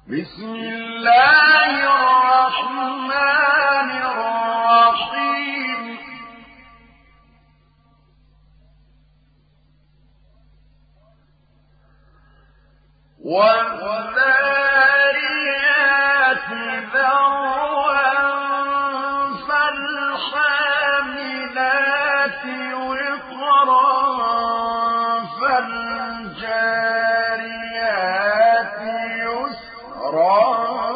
بسم الله الرحمن الرحيم والذاريات ذروا فالحاملات وقرا فالجاريات يسرا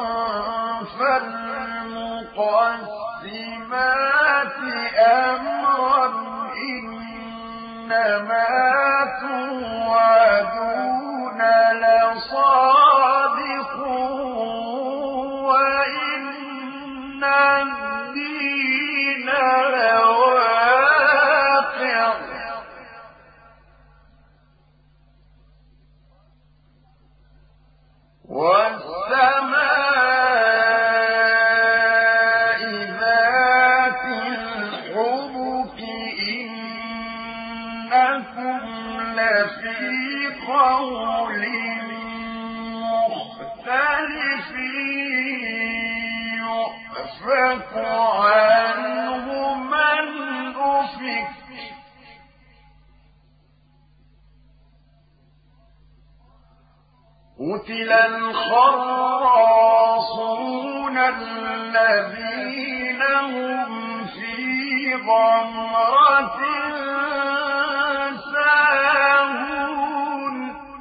فالمقسمات أمرا إنما توعدون لصادق وإن الدين لواقع والسماء ذات الحبك إنكم لفي قول مختلف يؤفك عنه من أفك قتل الخراصون الذين هم في غمرة ساهون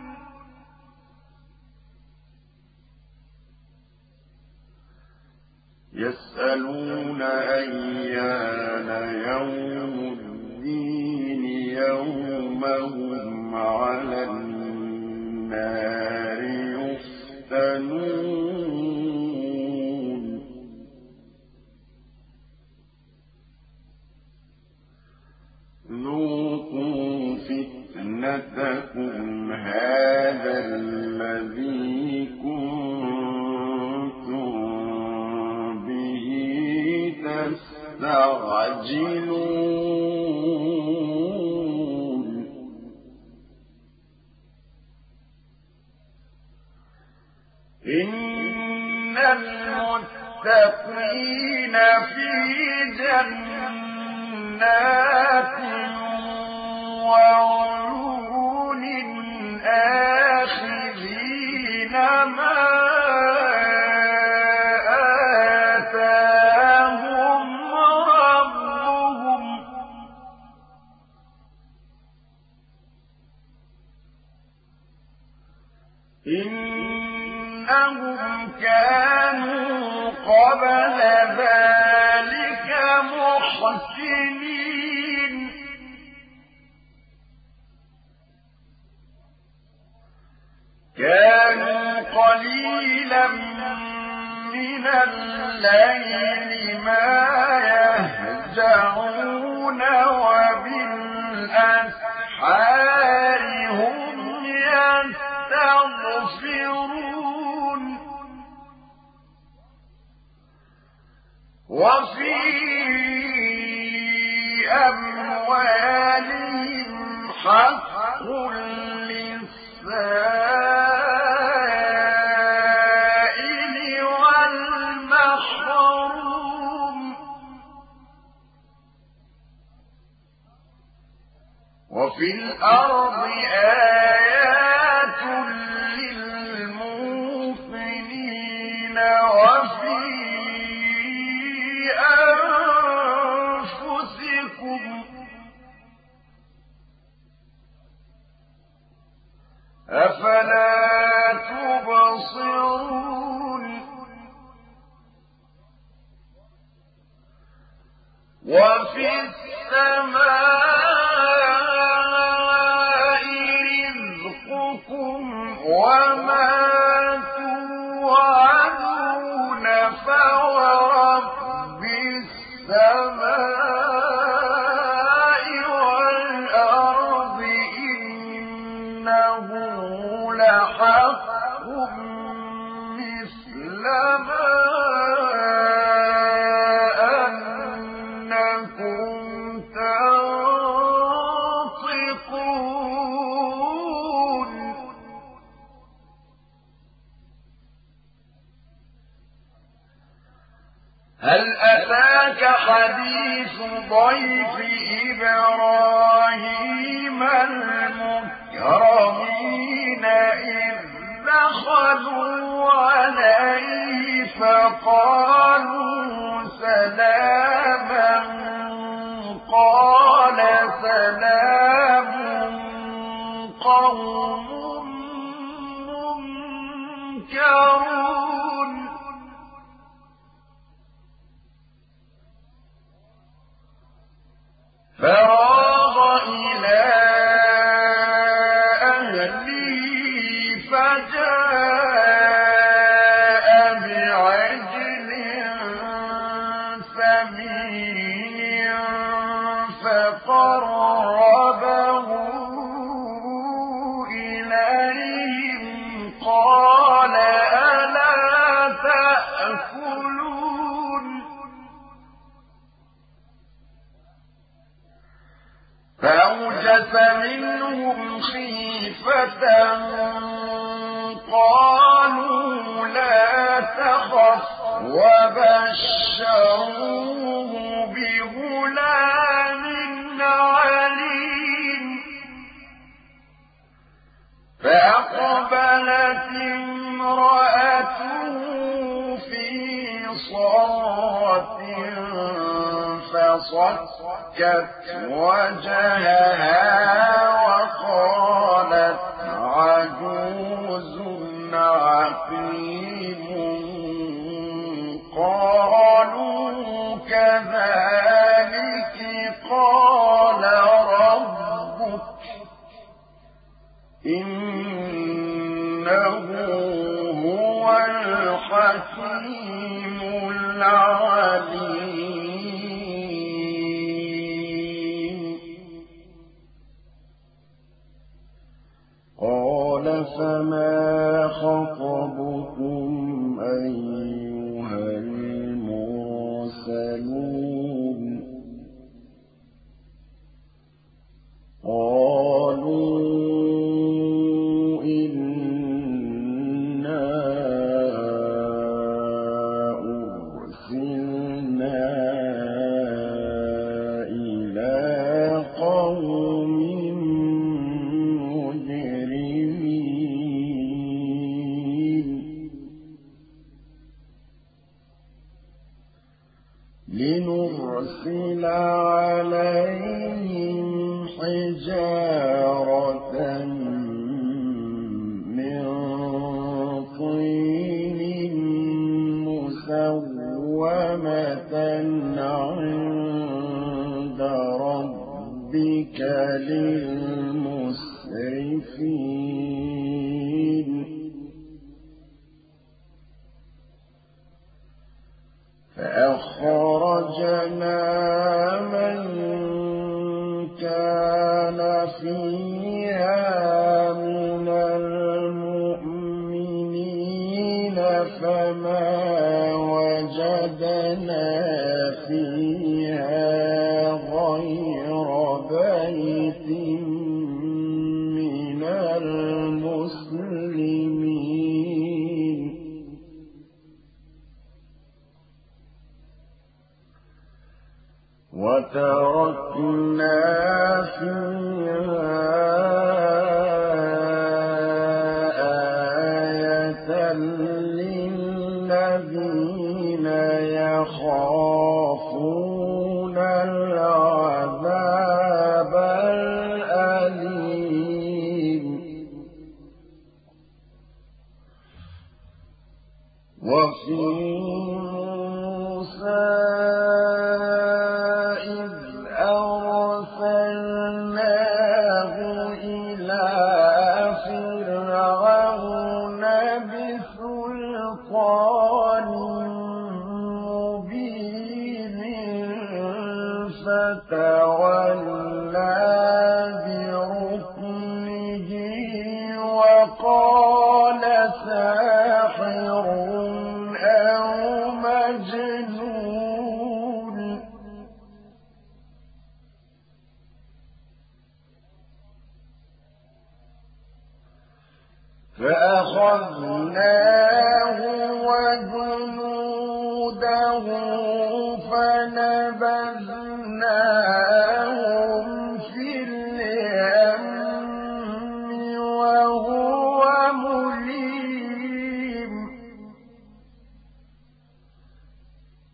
يسألون أيان يوم الدين يوم هم على النار يفتنون ذوقوا فتنتكم هذا الذي كنتم به تستعجلون إن المتقين في جنات وعيون آخذين ما آتاهم ربهم إنهم كانوا قبل ذلك محسنين كانوا قليلا من الليل ما يهجعون وبالأسحار هم يستغفرون وفي أموالهم حق للسائل والمحروم وفي الأرض آيات للموقنين وفي أنفسكم أفلا تبصرون وفي السماء رزقكم وما توعدون فورب السماء والأرض إنه لحق مثل ما أنكم تنظرون هل أتاك حديث ضيف إبراهيم المكرمين إذ دخلوا عليه فقالوا سلاما قال سلام قوم منكرون فراغ إلى أهله فجاء بعجل سمين فقربه إليهم قال ألا تأكلون فأوجس منهم خيفة قالوا لا تخف وبشروه بغلام عليم فأقبلت امرأته في صرة فصكت وجهها وقالت عجوز عقيم قالوا كذلك قال ربك إنه هو الحكيم العليم قال فما خطبكم أيها المرسلون قالوا لنرسل عليهم حجارة من طين مسومة عند ربك للمسرفين فأخرجنا من كان فيها من المؤمنين فما وجدنا فيها غير بيت من المسلمين وتركنا فيها آية للذين يخافون العذاب الأليم وفي موسى فتولى بركنه وقال ساحر أو مجنون فأخذناه وجنوده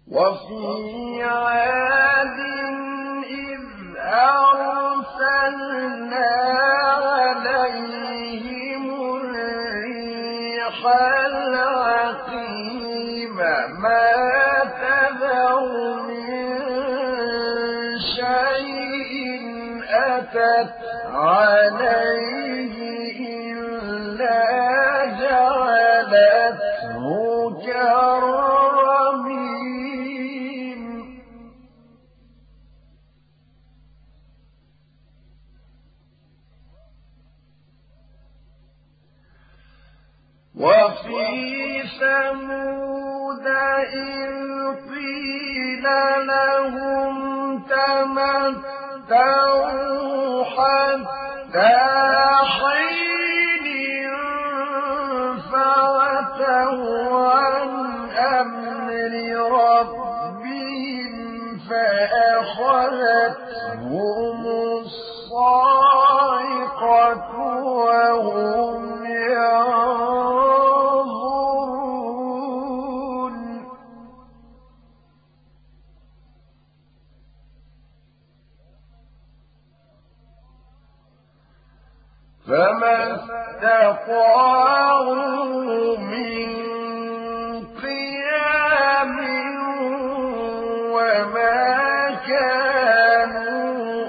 وفي عاد إذ أرسلنا عليهم الريح العقيم ما تذر من شيء أتت عليه إلا جعلته كالرميم وفي ثمود إذ قيل لهم تمتعوا حتى حين فعتوا عن أمر ربهم فأخذتهم الصاعقة وهم ينظرون فما استطاعوا من قيام وما كانوا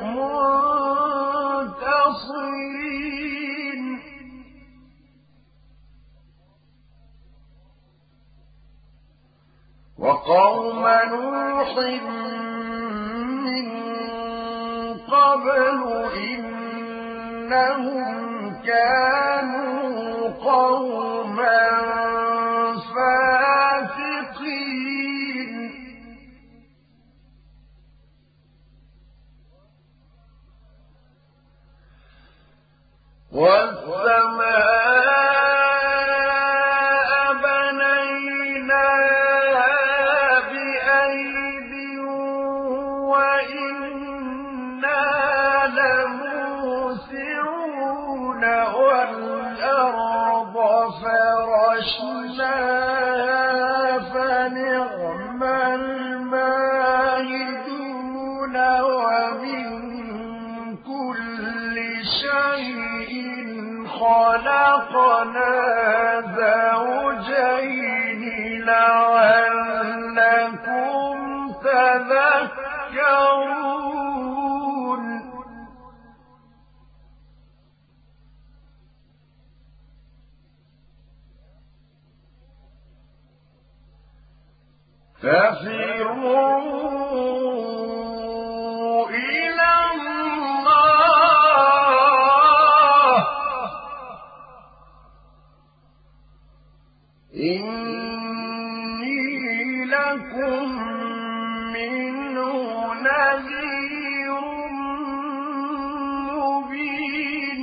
منتصرين وقوم نوح من قبل إنهم كانوا قوما فاسقين والسماء بنيناها بأيد وإنا لموسعون والأرض فرشناها فنعم الماهدون ومن كل شيء خلقنا زوجين لعلكم تذكرون ففروا إلى الله إني لكم منه نذير مبين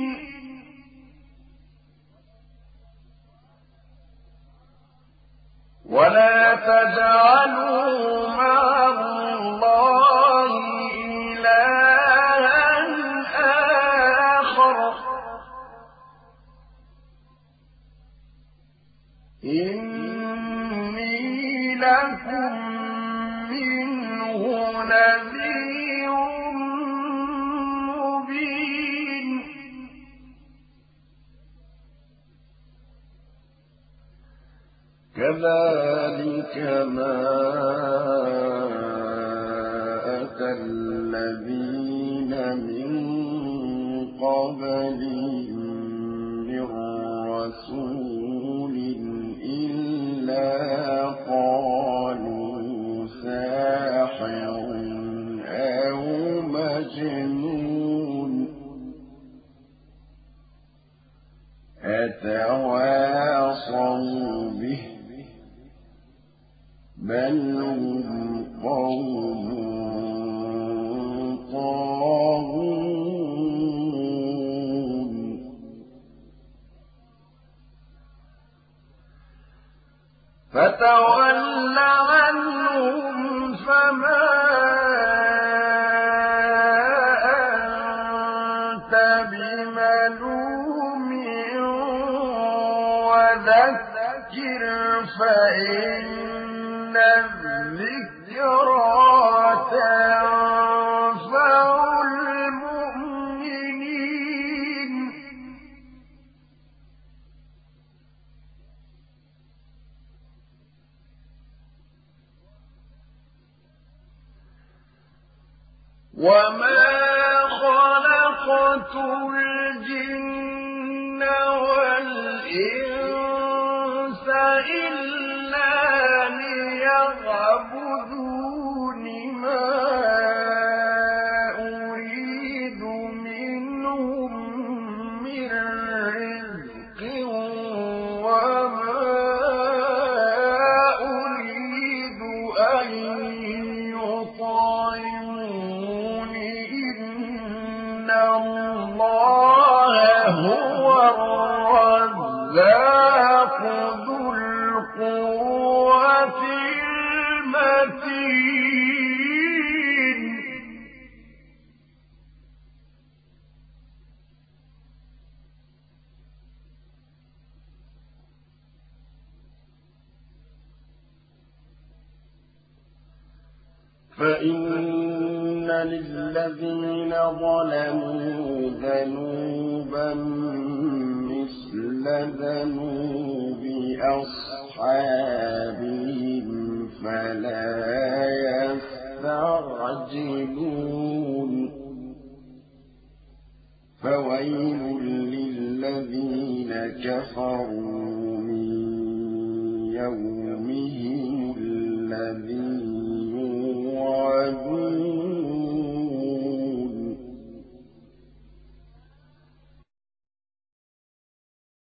ولا تجعلوا مع الله إلها آخر إني لكم منه نذير مبين كذلك ما أتى الذين من قبلهم من رسول إلا قالوا ساحر أو مجنون أتواصوا به بل هم قوم طاغون فتول عنهم فما أنت بملوم وذكر فإن الذكرى تنفع المؤمنين وما خلقت الجن والإنس إلا ليعبدون ما أريد منهم من رزق وما أريد أن يطعمون إن الله هو الرزاق ذو القوة المتين فإن للذين ظلموا ذنوبا مثل ذنوب أصحابهم فلا يستعجلون فويل للذين كفروا من يومهم الذي